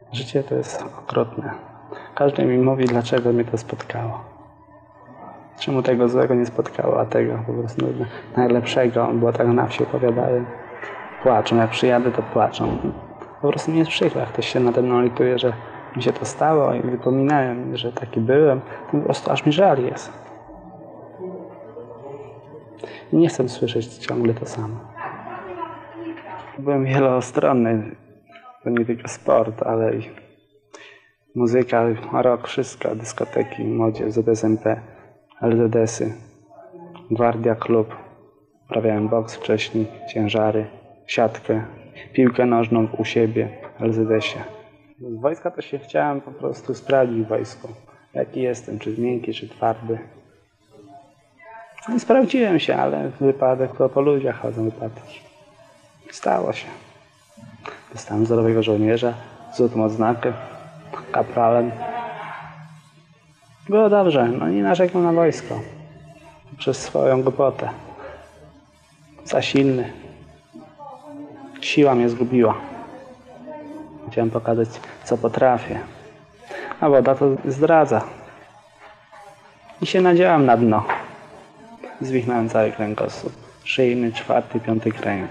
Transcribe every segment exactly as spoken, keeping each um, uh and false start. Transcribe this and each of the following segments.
Życie to jest okrutne. Każdy mi mówi, dlaczego mnie to spotkało. Czemu tego złego nie spotkało, a tego po prostu najlepszego, bo tak na wsi opowiadają. Płaczą, jak przyjadę, to płaczą. Po prostu mi jest przykro, jak ktoś się nade mną lituje, że mi się to stało i wypominałem, że taki byłem. Po prostu aż mi żal jest. I nie chcę słyszeć ciągle to samo. Byłem wielostronny. To nie tylko sport, ale i muzyka, rock, wszystko, dyskoteki, młodzież, Z S M P, L Z S-y, Gwardia Klub. Uprawiałem boks wcześniej, ciężary, siatkę, piłkę nożną u siebie, w L Z S-ie. Z wojska to się chciałem po prostu sprawdzić w wojsku. Jaki jestem, czy miękki, czy twardy. No i sprawdziłem się, ale wypadek to po ludziach chodzą wypadki. Stało się. Dostałem zdrowego żołnierza, złotą odznakę, kapralem. Było dobrze, no nie narzekam na wojsko. Przez swoją głupotę. Za silny. Siła mnie zgubiła. Chciałem pokazać, co potrafię. A woda to zdradza. I się nadziałam na dno. Zwichnąłem cały kręgosłup. Szyjny, czwarty, piąty kręg.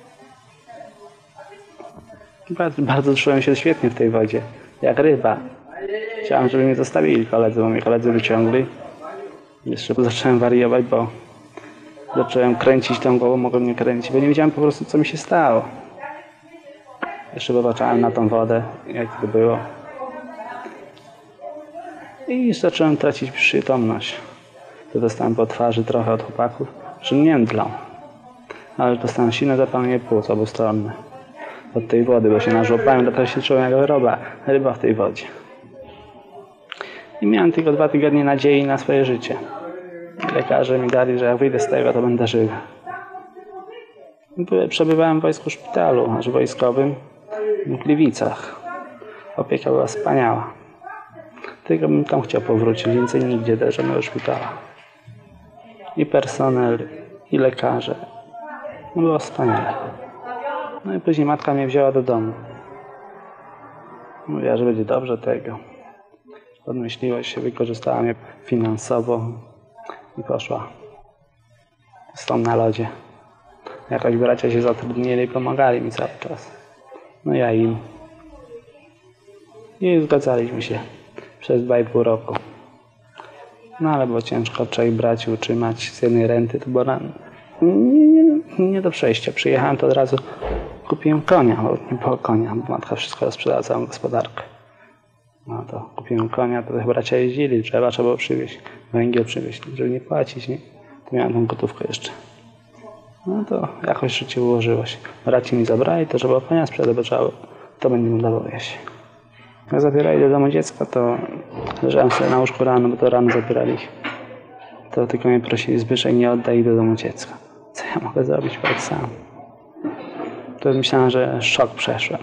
Bardzo, bardzo czułem się świetnie w tej wodzie. Jak ryba. Chciałem, żeby mnie zostawili koledzy, bo mnie koledzy wyciągli. Jeszcze zacząłem wariować, bo zacząłem kręcić tą głową, mogłem mnie kręcić, bo nie wiedziałem po prostu, co mi się stało. Jeszcze popatrzałem na tą wodę, jak to było. I zacząłem tracić przytomność. To dostałem po twarzy trochę od chłopaków, że międlą. Ale dostałem silne zapalenie płuc obustronne. Od tej wody, bo się nażłopałem, to się czułem jak ryba, ryba w tej wodzie. I miałem tylko dwa tygodnie nadziei na swoje życie. Lekarze mi dali, że jak wyjdę z tego, to będę żywy. Przebywałem w wojsku szpitalu, aż wojskowym w Gliwicach. Opieka była wspaniała. Tylko bym tam chciał powrócić, więcej nigdzie do żadnego szpitala. I personel, i lekarze. No było wspaniale. No i później matka mnie wzięła do domu. Mówiła, że będzie dobrze tego. Podmyśliła się, wykorzystała mnie finansowo i poszła. Stąd na lodzie. Jakoś bracia się zatrudnili i pomagali mi cały czas. No ja im. I zgadzaliśmy się przez dwa i pół roku. No ale było ciężko trzech braci utrzymać z jednej renty. To było nie, nie, nie do przejścia. Przyjechałem, to od razu kupiłem konia, bo nie było konia, bo matka wszystko sprzedała, całą gospodarkę. No to kupiłem konia, to bracia jeździli, drzewa trzeba było przywieźć, węgiel przywieźć, żeby nie płacić, nie? To miałem tą gotówkę jeszcze. No to jakoś życie ułożyło się. Braci mi zabrali, to trzeba konia sprzedać, bo trzeba, to będzie mu dało jeść. Jak zabierali do domu dziecka, to leżałem sobie na łóżku rano, bo to rano zabierali ich. To tylko mnie prosili, Zbyszek, nie oddaj ich do domu dziecka. Co ja mogę zrobić tak sam? To myślałem, że szok przeszłem.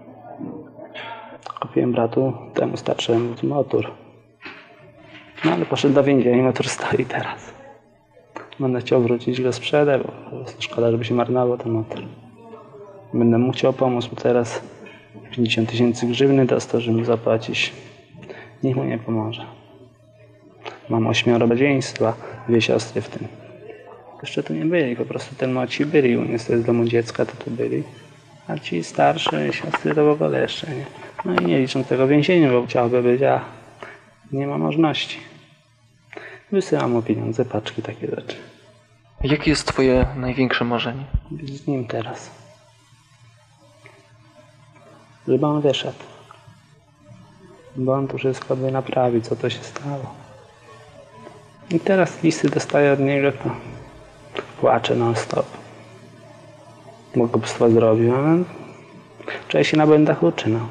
Kupiłem bratu, temu starszemu motor. No ale poszedł do więzienia i motor stoi teraz. Będę chciał wrócić, go sprzedać, bo po prostu szkoda, żeby się marnował ten motor. Będę mu chciał pomóc, bo teraz pięćdziesiąt tysięcy grzywny dostał, żeby mu zapłacić. Nikt mu nie pomoże. Mam ośmioro rodzeństwa, dwie siostry w tym. Jeszcze tu nie byli, po prostu ten młodsi byli, u mnie z domu dziecka to tu byli. A ci starsze siostry to w ogóle jeszcze nie. No i nie liczą tego więzienia, bo chciałby być, a nie ma możliwości. Wysyłam mu pieniądze, paczki, takie rzeczy. Jakie jest twoje największe marzenie? Być z nim teraz. Żeby on wyszedł. Bo on tu wszystko by naprawił, co to się stało. I teraz listy dostaję od niego, to płaczę non stop. Bo głupstwo zrobił, ale wczoraj się na błędach uczy, no.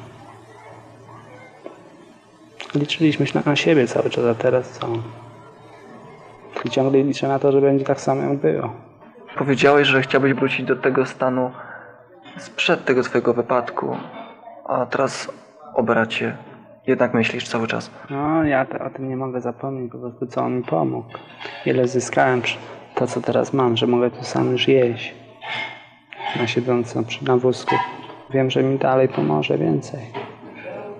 Liczyliśmy się na siebie cały czas, a teraz co? I ciągle liczę na to, że będzie tak samo jak było. Powiedziałeś, że chciałbyś wrócić do tego stanu sprzed tego twojego wypadku, a teraz o bracie jednak myślisz cały czas. No, ja to, o tym nie mogę zapomnieć, po prostu co on mi pomógł. Ile zyskałem to, co teraz mam, że mogę tu sam już jeść. Na siedząco przy na wózku. Wiem, że mi dalej pomoże więcej.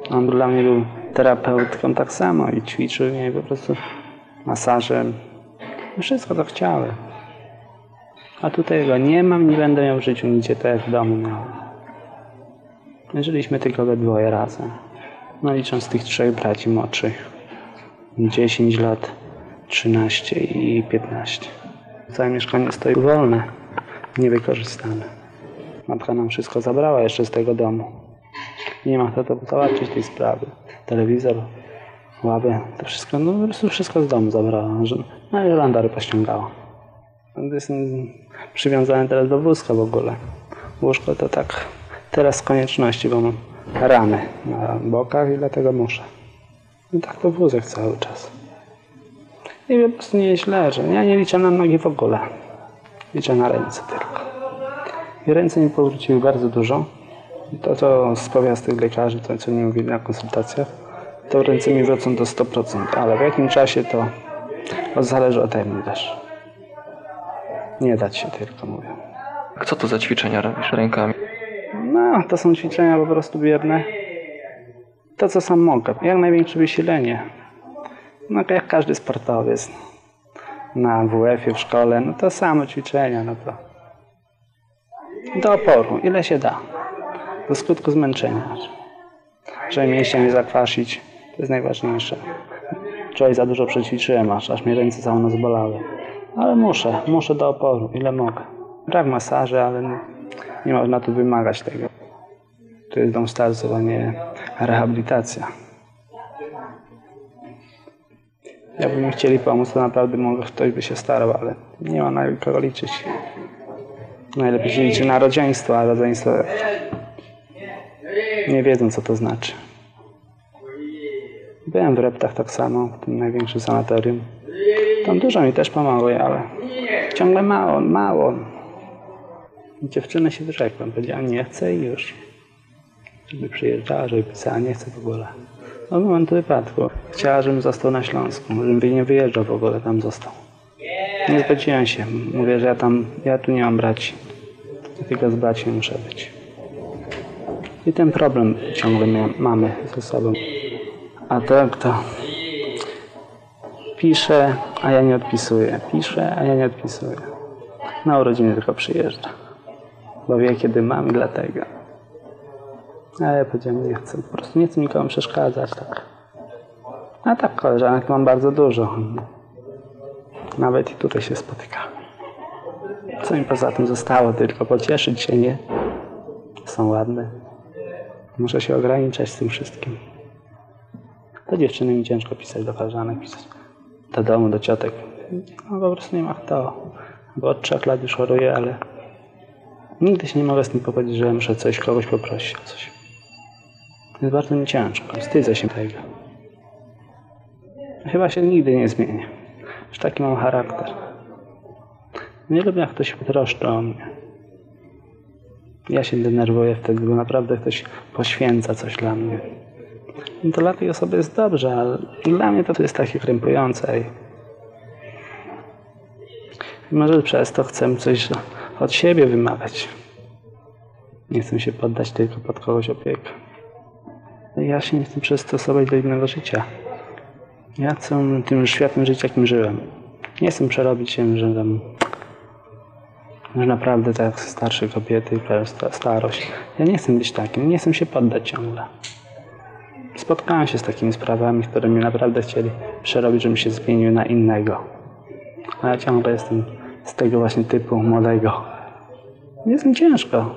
On dla mnie był terapeutką tak samo i ćwiczył mnie po prostu masażem. Wszystko to chciałem. A tutaj go nie mam, nie będę miał w życiu nigdzie, tak jak w domu miałem. Żyliśmy tylko we dwoje razem. No licząc tych trzech braci młodszych. dziesięć lat, trzynaście i piętnaście. Całe mieszkanie stoi wolne, niewykorzystane. Matka nam wszystko zabrała jeszcze z tego domu. Nie ma kto to załatwić tej sprawy. Telewizor, ławę, to wszystko, no po prostu wszystko z domu zabrała. No i żołandary pościągała. Jestem przywiązany teraz do wózka w ogóle. Łóżko to tak teraz z konieczności, bo mam rany na bokach i dlatego muszę. I tak to wózek cały czas. I po prostu nie jest źle, że ja nie liczę na nogi w ogóle. Liczę na ręce tylko. I ręce mi powróciły bardzo dużo. I to, co z powiastych lekarzy, to co mi mówili na konsultacjach, to ręce mi wrócą do sto procent. Ale w jakim czasie to, to zależy ode mnie też. Nie dać się tylko, mówię. Co to za ćwiczenia robisz rękami? No, to są ćwiczenia po prostu bierne. To, co sam mogę. Jak największe wysilenie. No, jak każdy sportowiec. Na W F-ie, w szkole, no to samo ćwiczenia, no to. Do oporu, ile się da. Do skutku zmęczenia. Żeby mięśnie nie zakwasić, to jest najważniejsze. Wczoraj za dużo przećwiczyłem, aż, aż mnie ręce całe noc bolały. Ale muszę, muszę do oporu, ile mogę. Brak masaży, ale nie, nie można tu wymagać tego. To jest dom starców, a nie rehabilitacja. Jakby mi chcieli pomóc, to naprawdę może ktoś by się starał, ale nie ma na kogo liczyć. Najlepiej się liczy na rodzeństwo, a rodzeństwo nie wiedzą, co to znaczy. Byłem w Reptach tak samo, w tym największym sanatorium. Tam dużo mi też pomogły, ale ciągle mało, mało. Dziewczynę się wyrzekłem, powiedziałem, nie chcę i już. Żeby przyjeżdżała, żeby pisała, nie chcę w ogóle. No w momentu wypadku. Chciała, żebym został na Śląsku, żebym nie wyjeżdżał w ogóle, tam został. Nie zgodziłem się. Mówię, że ja tam, ja tu nie mam braci. Tylko z braćmi muszę być. I ten problem ciągle mamy ze sobą. A tak to piszę, a ja nie odpisuję. Piszę, a ja nie odpisuję. Na urodziny tylko przyjeżdża. Bo wie, kiedy mam i dlatego. A ja powiedziałem, nie chcę. Po prostu nie chcę nikomu przeszkadzać. Tak. A tak, koleżanek mam bardzo dużo. Nawet i tutaj się spotykamy. Co mi poza tym zostało? Tylko pocieszyć się, nie? Są ładne. Muszę się ograniczać z tym wszystkim. Do dziewczyny mi ciężko pisać, do koleżanek pisać. Do domu, do ciotek. No po prostu nie ma kto. Bo od trzech lat już choruję, ale nigdy się nie mogę z tym pogodzić, że muszę coś, kogoś poprosić o coś. Jest bardzo mi ciężko. Wstydzę się tego. Chyba się nigdy nie zmienię. Już taki mam charakter. Nie lubię, jak ktoś troszczy o mnie. Ja się denerwuję wtedy, bo naprawdę ktoś poświęca coś dla mnie. I to dla tej osoby jest dobrze, ale dla mnie to jest takie krępujące. I może przez to chcę coś od siebie wymagać. Nie chcę się poddać tylko pod kogoś opiekę. Ja się nie chcę przystosować do innego życia. Ja chcę tym światem żyć, jakim żyłem. Nie chcę przerobić się, że tam że naprawdę tak jak starsze kobiety, starość. Ja nie chcę być takim, nie chcę się poddać ciągle. Spotkałem się z takimi sprawami, które mnie naprawdę chcieli przerobić, żebym się zmienił na innego. A ja ciągle jestem z tego właśnie typu młodego. Jest mi ciężko.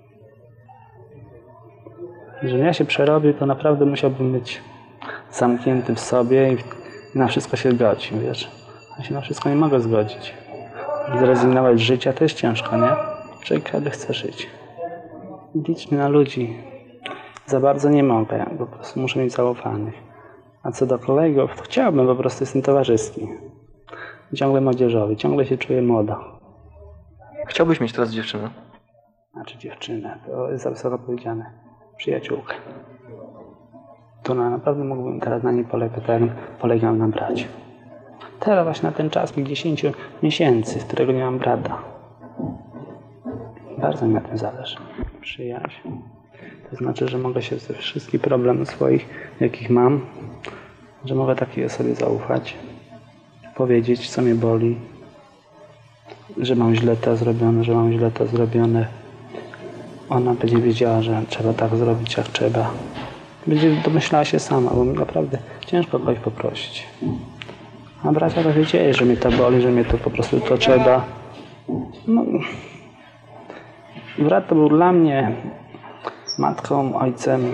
Jeżeli ja się przerobię, to naprawdę musiałbym być zamknięty w sobie i na wszystko się zgodzić, wiesz. Ja się na wszystko nie mogę zgodzić. Zrezygnować z życia to jest ciężko, nie? Człowiek każdy chce żyć. Liczmy na ludzi. Za bardzo nie mogę, po prostu muszę mieć zaufanych. A co do kolegów, to chciałbym, po prostu jestem towarzyski. Ciągle młodzieżowy, ciągle się czuję młodo. Chciałbyś mieć teraz dziewczynę? Znaczy dziewczynę, to jest za wysoko powiedziane. Przyjaciółkę. To na, naprawdę mógłbym teraz na niej polegać, tak jak polegam na braciu. Teraz właśnie na ten czas, tych dziesięciu miesięcy, z którego nie mam brata. Bardzo mi na tym zależy. Przyjaźń. To znaczy, że mogę się ze wszystkich problemów swoich, jakich mam, że mogę takiej osobie zaufać, powiedzieć, co mnie boli, że mam źle to zrobione, że mam źle to zrobione. Ona będzie wiedziała, że trzeba tak zrobić, jak trzeba. Będzie domyślała się sama, bo naprawdę ciężko kogoś poprosić. A bracia to wiedzieli, że mnie to boli, że mnie to po prostu to trzeba. No, brat to był dla mnie matką, ojcem,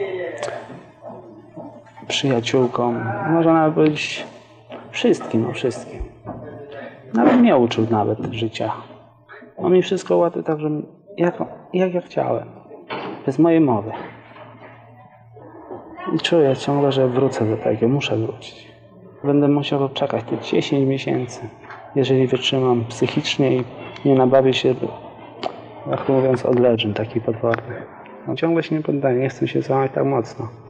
przyjaciółką, można nawet powiedzieć wszystkim, no wszystkim. Nawet mnie uczył nawet życia. On mi wszystko ułatwił tak, że jak, jak ja chciałem, bez mojej mowy. I czuję ciągle, że wrócę do tego, muszę wrócić. Będę musiał czekać te dziesięć miesięcy, jeżeli wytrzymam psychicznie i nie nabawię się, jak mówiąc, odleżeń taki potworny. No, ciągle się nie poddaję, nie chcę się złamać tak mocno.